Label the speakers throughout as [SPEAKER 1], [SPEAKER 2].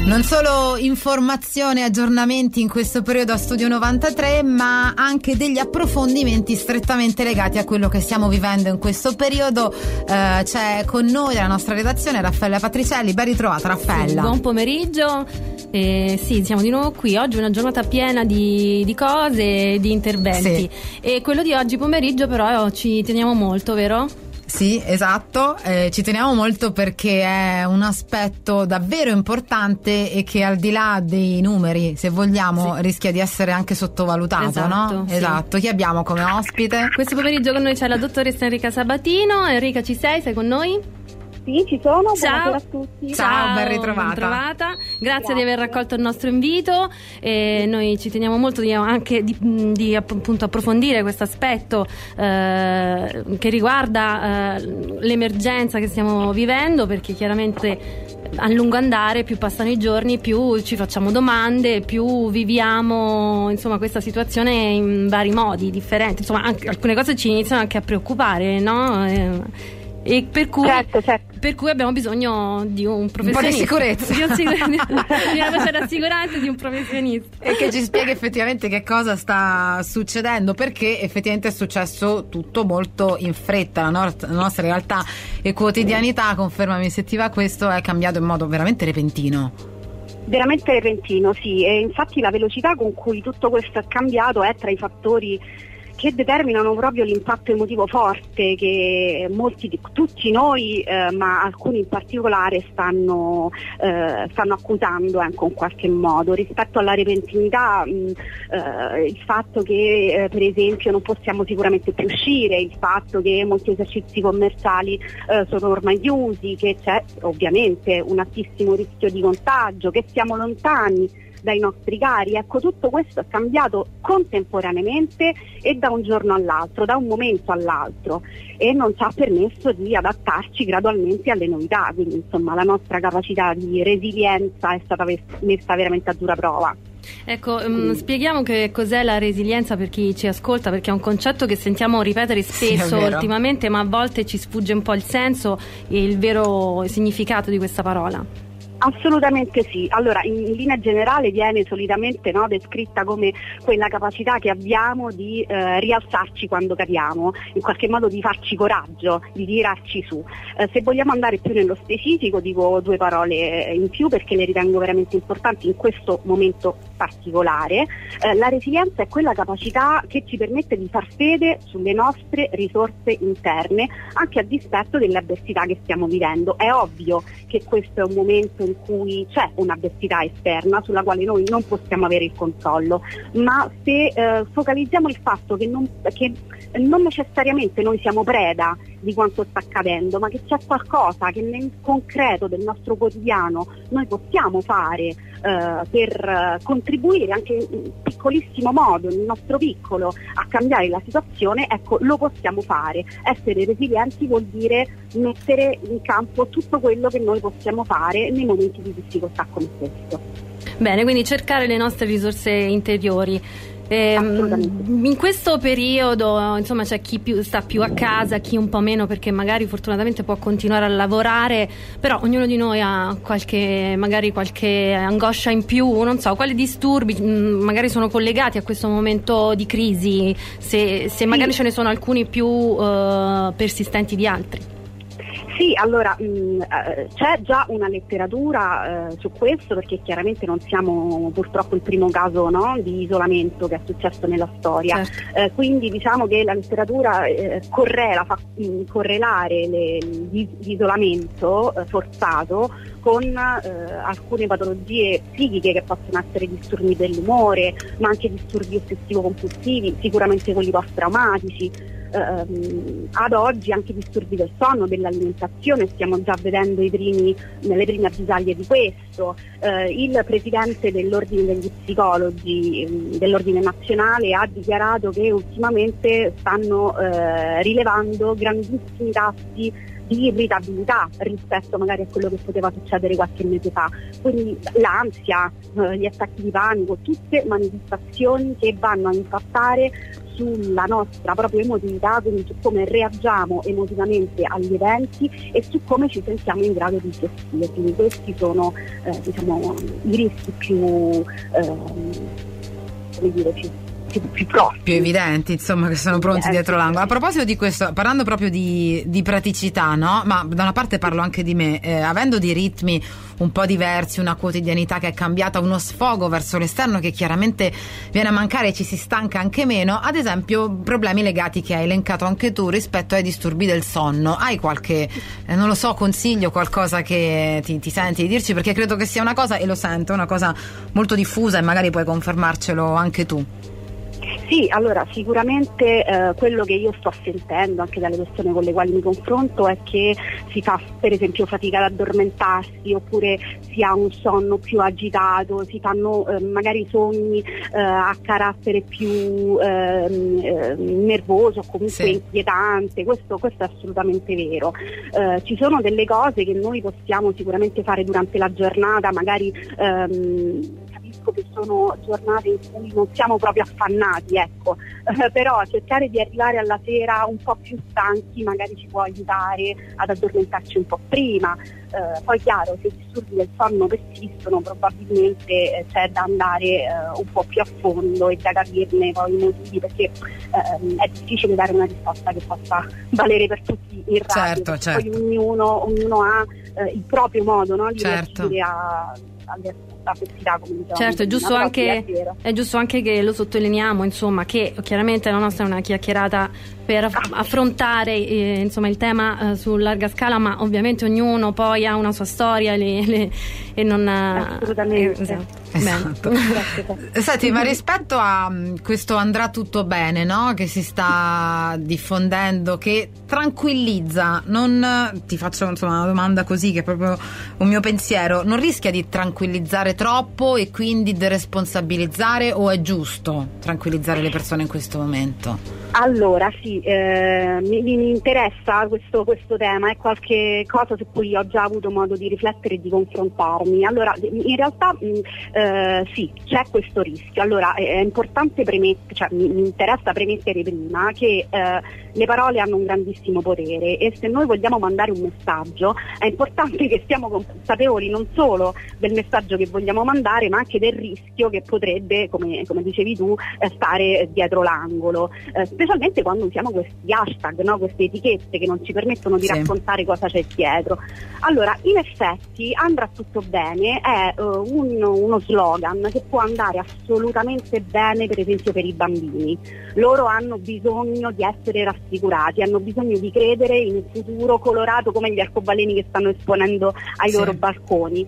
[SPEAKER 1] Non solo informazioni e aggiornamenti in questo periodo a Studio 93, ma anche degli approfondimenti strettamente legati a quello che stiamo vivendo in questo periodo. C'è con noi dalla nostra redazione Raffaella Patricielli. Ben ritrovata, Raffaella.
[SPEAKER 2] Sì, buon pomeriggio. Sì, siamo di nuovo qui. Oggi è una giornata piena di cose, di interventi. Sì. E quello di oggi pomeriggio però ci teniamo molto, vero?
[SPEAKER 1] Sì, esatto, ci teniamo molto perché è un aspetto davvero importante e che al di là dei numeri, se vogliamo, sì, rischia di essere anche sottovalutato,
[SPEAKER 2] esatto,
[SPEAKER 1] no?
[SPEAKER 2] Sì.
[SPEAKER 1] Esatto. Chi abbiamo come ospite?
[SPEAKER 2] Questo pomeriggio con noi c'è la dottoressa Enrica Sabatino. Enrica, ci sei? Sei con noi?
[SPEAKER 3] Sì, ci sono,
[SPEAKER 2] ciao.
[SPEAKER 3] Buonasera a tutti.
[SPEAKER 1] Ciao, ben ritrovata.
[SPEAKER 2] Grazie di aver raccolto il nostro invito. Noi ci teniamo molto anche di appunto approfondire questo aspetto che riguarda l'emergenza che stiamo vivendo, perché chiaramente a lungo andare, più passano i giorni, più ci facciamo domande, più viviamo insomma questa situazione in vari modi differenti. Insomma, anche alcune cose ci iniziano anche a preoccupare, no? E per cui,
[SPEAKER 3] certo.
[SPEAKER 2] Per cui abbiamo bisogno di un professionista,
[SPEAKER 1] un po' di sicurezza,
[SPEAKER 2] di una voce rassicurante, di un professionista
[SPEAKER 1] e che ci spieghi effettivamente che cosa sta succedendo, perché effettivamente è successo tutto molto in fretta. La nostra realtà e quotidianità, confermami se ti va, questo è cambiato in modo veramente repentino.
[SPEAKER 3] Veramente repentino, sì, e infatti la velocità con cui tutto questo è cambiato è tra i fattori che determinano proprio l'impatto emotivo forte che tutti noi, ma alcuni in particolare stanno accusando in qualche modo rispetto alla repentinità. Il fatto che per esempio non possiamo sicuramente più uscire, il fatto che molti esercizi commerciali sono ormai chiusi, che c'è ovviamente un altissimo rischio di contagio, che siamo lontani dai nostri cari. Ecco, tutto questo è cambiato contemporaneamente e da un giorno all'altro, da un momento all'altro, e non ci ha permesso di adattarci gradualmente alle novità. Quindi insomma la nostra capacità di resilienza è stata messa veramente a dura prova.
[SPEAKER 2] Ecco, spieghiamo che cos'è la resilienza per chi ci ascolta, perché è un concetto che sentiamo ripetere spesso ultimamente, ma a volte ci sfugge un po' il senso e il vero significato di questa parola.
[SPEAKER 3] Assolutamente sì. Allora, in linea generale viene solitamente descritta come quella capacità che abbiamo di rialzarci quando cadiamo, in qualche modo di farci coraggio, di tirarci su. Se vogliamo andare più nello specifico, dico due parole in più perché le ritengo veramente importanti in questo momento particolare. La resilienza è quella capacità che ci permette di far fede sulle nostre risorse interne, anche a dispetto delle avversità che stiamo vivendo. È ovvio che questo è un momento in cui c'è un'avversità esterna sulla quale noi non possiamo avere il controllo, ma se focalizziamo il fatto che non necessariamente noi siamo preda di quanto sta accadendo, ma che c'è qualcosa che nel concreto del nostro quotidiano noi possiamo fare per contribuire anche in piccolissimo modo, nel nostro piccolo, a cambiare la situazione, ecco, lo possiamo fare. Essere resilienti vuol dire mettere in campo tutto quello che noi possiamo fare nei momenti di difficoltà come questo.
[SPEAKER 2] Bene, quindi cercare le nostre risorse interiori. In questo periodo insomma c'è chi sta più a casa, chi un po' meno perché magari fortunatamente può continuare a lavorare, però ognuno di noi ha qualche angoscia in più, non so, quali disturbi magari sono collegati a questo momento di crisi, se magari ce ne sono alcuni più persistenti di altri.
[SPEAKER 3] Sì, allora c'è già una letteratura su questo, perché chiaramente non siamo purtroppo il primo caso di isolamento che è successo nella storia. Certo. Quindi diciamo che la letteratura fa correlare l'isolamento forzato con alcune patologie psichiche che possono essere disturbi dell'umore, ma anche disturbi ossessivo-compulsivi, sicuramente quelli post-traumatici. Ad oggi anche disturbi del sonno, dell'alimentazione, stiamo già vedendo nelle prime avvisaglie di questo. Il presidente dell'ordine degli psicologi dell'ordine nazionale ha dichiarato che ultimamente stanno rilevando grandissimi tassi di irritabilità rispetto magari a quello che poteva succedere qualche mese fa. Quindi l'ansia, gli attacchi di panico, tutte manifestazioni che vanno a impattare sulla nostra propria emotività, quindi su come reagiamo emotivamente agli eventi e su come ci sentiamo in grado di gestire. Quindi questi sono i rischi più
[SPEAKER 1] più evidenti, insomma, che sono pronti dietro l'angolo. A proposito di questo, parlando proprio di praticità, no? Ma da una parte parlo anche di me, avendo dei ritmi un po' diversi, una quotidianità che è cambiata, uno sfogo verso l'esterno che chiaramente viene a mancare e ci si stanca anche meno. Ad esempio, problemi legati che hai elencato anche tu rispetto ai disturbi del sonno. Hai qualche, non lo so, consiglio, qualcosa che ti senti di dirci? Perché credo che sia una cosa, e lo sento, una cosa molto diffusa, e magari puoi confermarcelo anche tu.
[SPEAKER 3] Sì, allora sicuramente quello che io sto sentendo anche dalle persone con le quali mi confronto è che si fa per esempio fatica ad addormentarsi, oppure si ha un sonno più agitato, si fanno magari sogni a carattere più nervoso o comunque inquietante. Questo è assolutamente vero. Ci sono delle cose che noi possiamo sicuramente fare durante la giornata, magari che sono giornate in cui non siamo proprio affannati, ecco, però cercare di arrivare alla sera un po' più stanchi magari ci può aiutare ad addormentarci un po' prima. Poi chiaro, se i disturbi del sonno persistono, probabilmente c'è da andare un po' più a fondo e da capirne poi i motivi, perché è difficile dare una risposta che possa valere per tutti in radio. Certo. Poi ognuno ha il proprio modo, no, di reagire alle avversità, come diciamo.
[SPEAKER 2] Certo, è giusto anche che lo sottolineiamo, insomma, che chiaramente la nostra è una chiacchierata per affrontare insomma il tema su larga scala, ma ovviamente ognuno poi ha una sua storia e non
[SPEAKER 3] assolutamente.
[SPEAKER 1] Esatto. Senti, ma rispetto a questo andrà tutto bene, no? Che si sta diffondendo, che tranquillizza, non ti faccio insomma una domanda così che è proprio un mio pensiero, non rischia di tranquillizzare troppo e quindi deresponsabilizzare, o è giusto tranquillizzare le persone in questo momento?
[SPEAKER 3] Allora sì, mi interessa questo tema, è qualche cosa su cui ho già avuto modo di riflettere e di confrontarmi. Allora, in realtà sì, c'è questo rischio. Allora è importante mi interessa premettere prima che le parole hanno un grandissimo potere, e se noi vogliamo mandare un messaggio è importante che siamo consapevoli non solo del messaggio che vogliamo mandare, ma anche del rischio che potrebbe, come dicevi tu, stare dietro l'angolo, specialmente quando usiamo questi hashtag, no? Queste etichette che non ci permettono di raccontare cosa c'è dietro. Allora, in effetti andrà tutto bene è uno slogan che può andare assolutamente bene, per esempio per i bambini. Loro hanno bisogno di essere rassicurati, hanno bisogno di credere in un futuro colorato come gli arcobaleni che stanno esponendo ai loro balconi.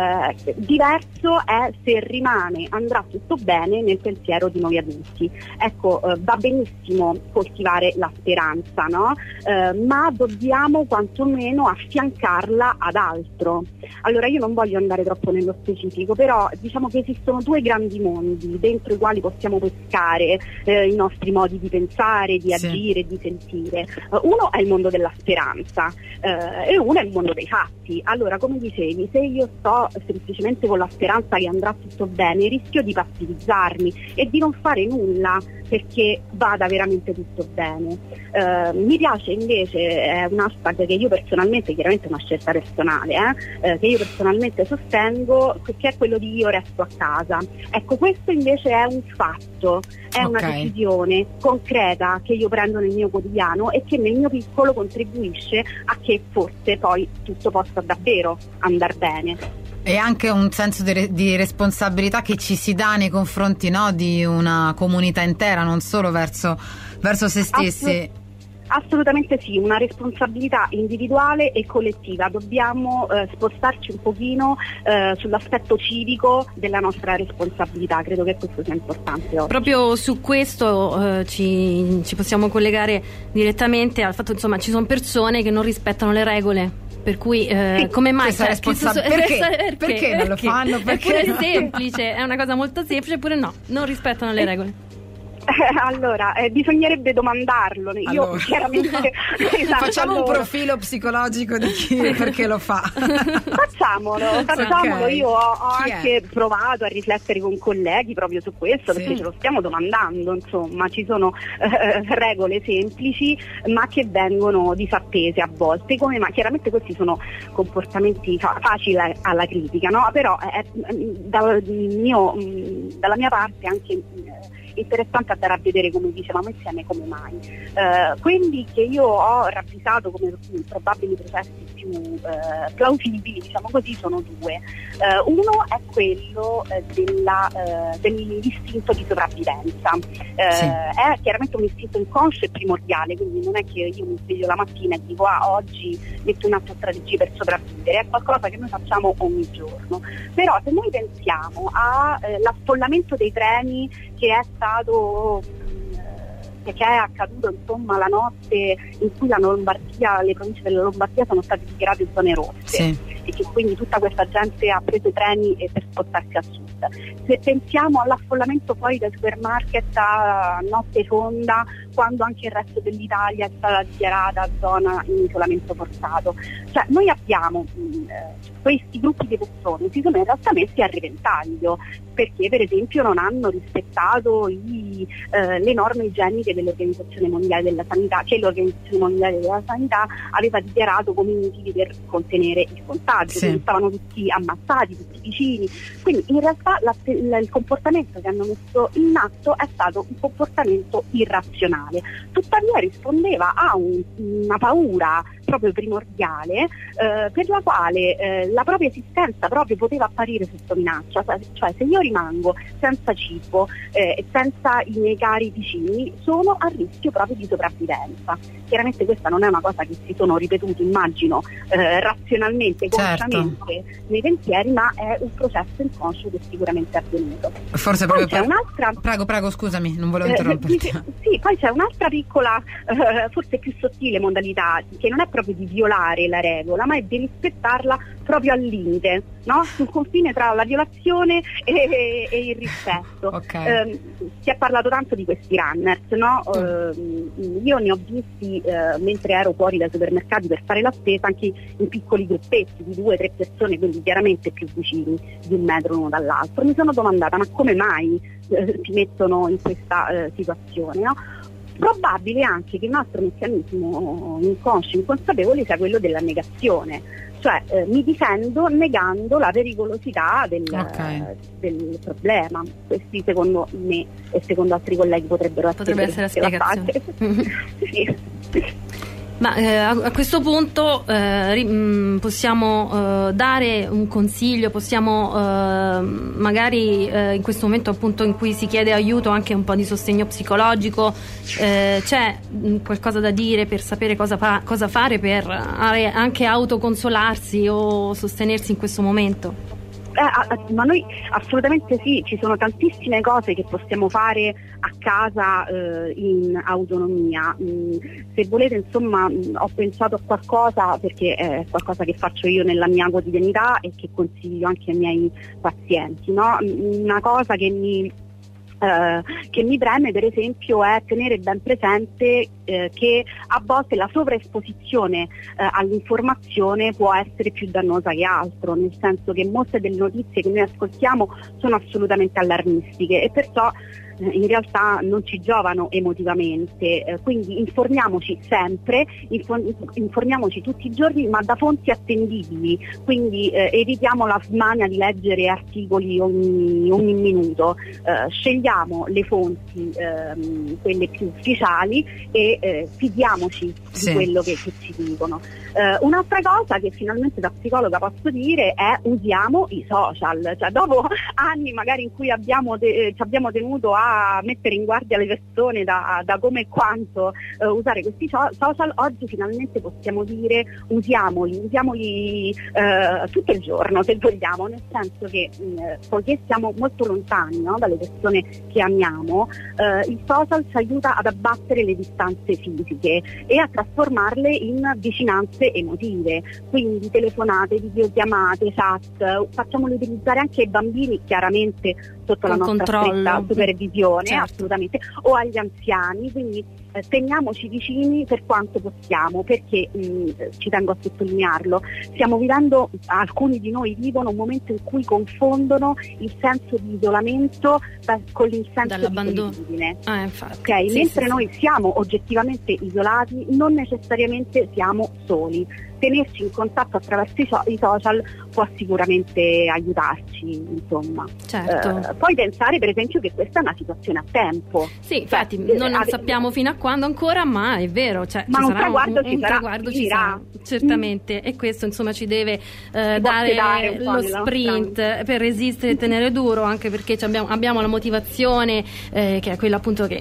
[SPEAKER 3] Diverso è se rimane andrà tutto bene nel pensiero di noi adulti. Ecco, va benissimo coltivare la speranza, no? Ma dobbiamo quantomeno affiancarla ad altro. Allora, io non voglio andare troppo nello specifico, però diciamo che esistono due grandi mondi dentro i quali possiamo pescare i nostri modi di pensare, di agire, di sentire. Uno è il mondo della speranza e uno è il mondo dei fatti. Allora, come dicevi, se io sto semplicemente con la speranza che andrà tutto bene, rischio di passivizzarmi e di non fare nulla perché vada veramente tutto bene. Mi piace invece, è un hashtag che io personalmente, chiaramente è una scelta personale, che io personalmente sostengo, che è quello di io resto a casa. Ecco, questo invece è un fatto, è una decisione concreta che io prendo nel mio quotidiano e che nel mio piccolo contribuisce a che forse poi tutto possa davvero andar bene.
[SPEAKER 1] E anche un senso di responsabilità che ci si dà nei confronti, no, di una comunità intera, non solo verso se stessi.
[SPEAKER 3] Assolutamente sì, una responsabilità individuale e collettiva. Dobbiamo spostarci un pochino sull'aspetto civico della nostra responsabilità. Credo che questo sia importante oggi.
[SPEAKER 2] Proprio su questo ci possiamo collegare direttamente al fatto, insomma, ci sono persone che non rispettano le regole. Per cui come mai
[SPEAKER 1] perché non lo fanno?
[SPEAKER 2] Perché è semplice, è una cosa molto semplice, eppure no, non rispettano le regole.
[SPEAKER 3] Allora, bisognerebbe domandarlo. Io
[SPEAKER 1] allora.
[SPEAKER 3] Chiaramente esatto,
[SPEAKER 1] facciamo un profilo psicologico di chi perché lo fa.
[SPEAKER 3] Facciamolo.
[SPEAKER 1] Okay.
[SPEAKER 3] Io ho
[SPEAKER 1] Chi
[SPEAKER 3] anche
[SPEAKER 1] è?
[SPEAKER 3] provato a riflettere con colleghi proprio su questo,
[SPEAKER 1] Sì.
[SPEAKER 3] perché ce lo stiamo domandando, insomma, ci sono regole semplici ma che vengono disattese a volte, ma chiaramente questi sono comportamenti facili alla critica, no? Però dalla mia parte anche interessante andare a vedere, come dicevamo insieme, come mai. Quelli che io ho ravvisato come probabili processi più plausibili, diciamo così, sono due. Uno è quello dell'istinto di sopravvivenza.
[SPEAKER 1] Sì.
[SPEAKER 3] È chiaramente un istinto inconscio e primordiale, quindi non è che io mi sveglio la mattina e dico oggi metto in atto strategie per sopravvivere, è qualcosa che noi facciamo ogni giorno. Però se noi pensiamo all'affollamento dei treni che è accaduto insomma la notte in cui le province della Lombardia sono state dichiarate zone rosse,
[SPEAKER 1] Sì.
[SPEAKER 3] e che quindi tutta questa gente ha preso i treni per spostarsi a sud. Se pensiamo all'affollamento poi dai supermarket a notte fonda, quando anche il resto dell'Italia è stata dichiarata zona in isolamento forzato, cioè noi abbiamo questi gruppi di persone si sono in realtà messi a repentaglio, perché per esempio non hanno rispettato le norme igieniche dell'Organizzazione Mondiale della Sanità, che l'Organizzazione Mondiale della Sanità aveva dichiarato come utili per contenere il contagio.
[SPEAKER 1] Sì.
[SPEAKER 3] Quindi stavano tutti ammassati, tutti vicini, quindi in realtà il comportamento che hanno messo in atto è stato un comportamento irrazionale, tuttavia rispondeva a una paura proprio primordiale, per la quale la propria esistenza proprio poteva apparire sotto minaccia, cioè se io rimango senza cibo e senza i miei cari vicini sono a rischio proprio di sopravvivenza. Chiaramente questa non è una cosa che si sono ripetuti, immagino, razionalmente, consciamente, nei pensieri, ma è un processo inconscio che sicuramente è avvenuto.
[SPEAKER 1] Forse
[SPEAKER 3] poi
[SPEAKER 1] proprio
[SPEAKER 3] c'è un'altra...
[SPEAKER 1] Prego, scusami, non volevo interromperti.
[SPEAKER 3] Sì, poi c'è un'altra piccola, forse più sottile modalità, che non è proprio di violare la regola, ma è di rispettarla proprio al limite, no? Sul confine tra la violazione e il rispetto.
[SPEAKER 1] Okay.
[SPEAKER 3] Si è parlato tanto di questi runners, no? Io ne ho visti mentre ero fuori dai supermercati per fare la spesa, anche in piccoli gruppetti di 2 o 3 persone, quindi chiaramente più vicini di 1 metro l'uno dall'altro. Mi sono domandata, ma come mai si mettono in questa situazione, no? Probabile anche che il nostro meccanismo inconscio, inconsapevole, sia quello della negazione, cioè mi difendo negando la pericolosità del problema. Questi secondo me e secondo altri colleghi potrebbe
[SPEAKER 2] essere la spiegazione.
[SPEAKER 3] Sì.
[SPEAKER 2] Ma a questo punto possiamo dare un consiglio, possiamo magari in questo momento appunto in cui si chiede aiuto, anche un po' di sostegno psicologico, c'è qualcosa da dire per sapere cosa fare per anche autoconsolarsi o sostenersi in questo momento?
[SPEAKER 3] Ma noi assolutamente sì, ci sono tantissime cose che possiamo fare a casa in autonomia. Se volete, insomma, ho pensato a qualcosa, perché è qualcosa che faccio io nella mia quotidianità e che consiglio anche ai miei pazienti, no? Una cosa che mi preme, per esempio, è tenere ben presente che a volte la sovraesposizione all'informazione può essere più dannosa che altro, nel senso che molte delle notizie che noi ascoltiamo sono assolutamente allarmistiche e perciò in realtà non ci giovano emotivamente, quindi informiamoci sempre, informiamoci tutti i giorni, ma da fonti attendibili, quindi evitiamo la smania di leggere articoli ogni minuto, scegliamo le fonti, quelle più ufficiali, e fidiamoci di quello che ci dicono. Un'altra cosa che finalmente da psicologa posso dire è: usiamo i social, cioè dopo anni magari in cui ci abbiamo tenuto a mettere in guardia le persone da come e quanto usare questi social, oggi finalmente possiamo dire usiamoli tutto il giorno, se vogliamo, nel senso che poiché siamo molto lontani, no, dalle persone che amiamo, il social ci aiuta ad abbattere le distanze fisiche e a trasformarle in vicinanze emotive, quindi telefonate, videochiamate, chat, facciamole utilizzare anche ai bambini, chiaramente sotto la nostra stretta supervisione. condivisione,
[SPEAKER 2] certo.
[SPEAKER 3] assolutamente, o agli anziani, quindi teniamoci vicini per quanto possiamo, perché ci tengo a sottolinearlo, stiamo vivendo, alcuni di noi vivono un momento in cui confondono il senso di isolamento con il senso
[SPEAKER 2] dall'abbandono.
[SPEAKER 3] di solitudine.
[SPEAKER 2] Infatti.
[SPEAKER 3] Okay?
[SPEAKER 2] Sì,
[SPEAKER 3] Mentre
[SPEAKER 2] sì,
[SPEAKER 3] noi siamo oggettivamente isolati, non necessariamente siamo soli. Tenerci in contatto attraverso i social può sicuramente aiutarci, insomma.
[SPEAKER 2] Certo.
[SPEAKER 3] Puoi pensare per esempio che questa è una situazione a tempo.
[SPEAKER 2] Sì, infatti non sappiamo fino a quando ancora, ma è vero, cioè,
[SPEAKER 3] ma
[SPEAKER 2] ci
[SPEAKER 3] un
[SPEAKER 2] sarà
[SPEAKER 3] traguardo ci
[SPEAKER 2] un
[SPEAKER 3] sarà,
[SPEAKER 2] traguardo ci sarà, certamente, e questo insomma ci deve dare
[SPEAKER 3] un po'
[SPEAKER 2] lo
[SPEAKER 3] nella
[SPEAKER 2] sprint
[SPEAKER 3] nostra...
[SPEAKER 2] per resistere e tenere duro, anche perché abbiamo la motivazione che è quella appunto che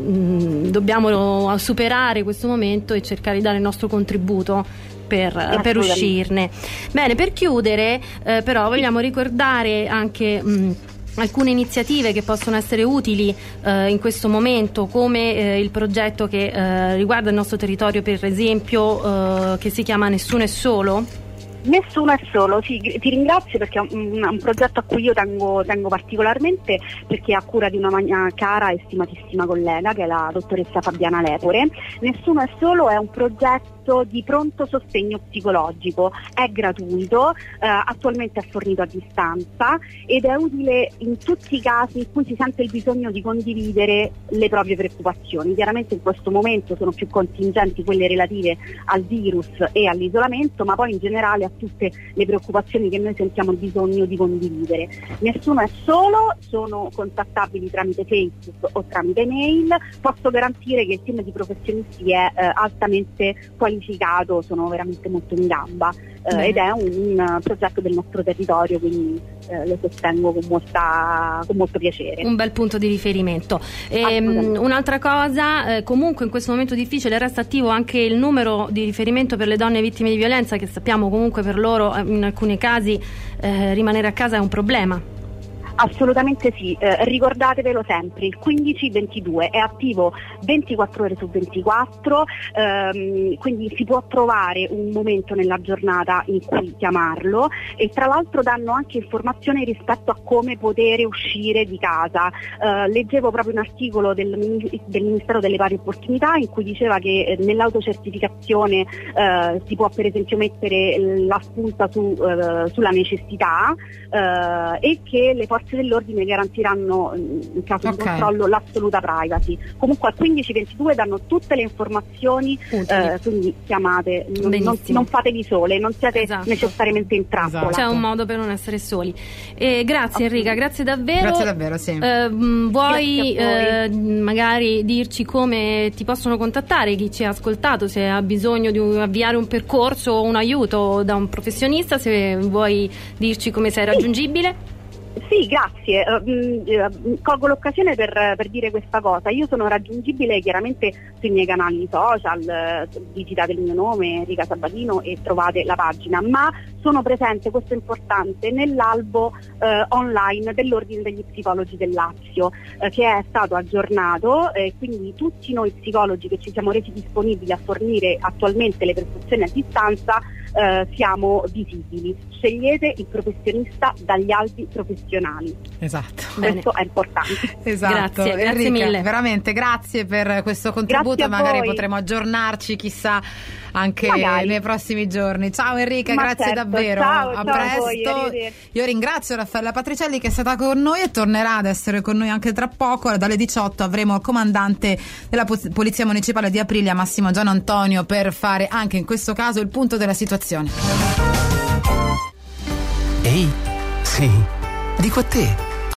[SPEAKER 2] dobbiamo superare questo momento e cercare di dare il nostro contributo per uscirne. Bene, per chiudere però vogliamo ricordare anche alcune iniziative che possono essere utili in questo momento, come il progetto che riguarda il nostro territorio, per esempio, che si chiama Nessuno è solo.
[SPEAKER 3] Nessuno è solo, sì, ti ringrazio perché è un progetto a cui io tengo particolarmente, perché è a cura di una mia cara e stimatissima collega che è la dottoressa Fabiana Lepore. Nessuno è solo è un progetto di pronto sostegno psicologico, è gratuito, attualmente è fornito a distanza ed è utile in tutti i casi in cui si sente il bisogno di condividere le proprie preoccupazioni. Chiaramente in questo momento sono più contingenti quelle relative al virus e all'isolamento, ma poi in generale a tutte le preoccupazioni che noi sentiamo il bisogno di condividere. Nessuno è solo, sono contattabili tramite Facebook o tramite mail. Posso garantire che il team di professionisti è altamente qualificato, sono veramente molto in gamba ed è un progetto del nostro territorio, quindi lo sostengo con molto piacere.
[SPEAKER 2] Un bel punto di riferimento. Un'altra cosa, comunque in questo momento difficile resta attivo anche il numero di riferimento per le donne vittime di violenza, che sappiamo comunque per loro in alcuni casi rimanere a casa è un problema.
[SPEAKER 3] Assolutamente sì, ricordatevelo sempre, il 1522 è attivo 24 ore su 24, quindi si può trovare un momento nella giornata in cui chiamarlo, e tra l'altro danno anche informazioni rispetto a come poter uscire di casa. Leggevo proprio un articolo del Ministero delle Pari Opportunità in cui diceva che nell'autocertificazione si può per esempio mettere la spunta sulla necessità e che le forze dell'ordine garantiranno in caso di controllo l'assoluta privacy. Comunque al 1522 danno tutte le informazioni, quindi chiamate, non fatevi sole, non siete necessariamente in trappola.
[SPEAKER 2] C'è un modo per non essere soli. Grazie Enrica, grazie davvero.
[SPEAKER 1] Grazie davvero, sì.
[SPEAKER 2] Vuoi magari dirci come ti possono contattare chi ci ha ascoltato, se ha bisogno di avviare un percorso o un aiuto da un professionista, se vuoi dirci come sei raggiungibile?
[SPEAKER 3] Sì, grazie. Colgo l'occasione per dire questa cosa. Io sono raggiungibile chiaramente sui miei canali social, digitate il mio nome, Enrica Sabatino, e trovate la pagina, ma sono presente, questo è importante, nell'albo online dell'Ordine degli Psicologi del Lazio, che è stato aggiornato, quindi tutti noi psicologi che ci siamo resi disponibili a fornire attualmente le prestazioni a distanza siamo visibili. Scegliete il professionista dagli albi professionali.
[SPEAKER 1] Esatto.
[SPEAKER 3] Questo è importante.
[SPEAKER 1] Esatto.
[SPEAKER 2] Grazie
[SPEAKER 1] Enrica,
[SPEAKER 2] mille.
[SPEAKER 1] Veramente grazie per questo contributo, magari potremo aggiornarci, chissà, anche nei prossimi giorni. Ciao Enrica, grazie davvero.
[SPEAKER 3] Ciao,
[SPEAKER 1] a
[SPEAKER 3] presto.
[SPEAKER 1] Io ringrazio Raffaella Patricielli che è stata con noi e tornerà ad essere con noi anche tra poco. Dalle 18 avremo il comandante della Polizia Municipale di Aprilia, Massimo Gian Antonio, per fare anche in questo caso il punto della situazione.
[SPEAKER 4] Ehi, sì, dico a te,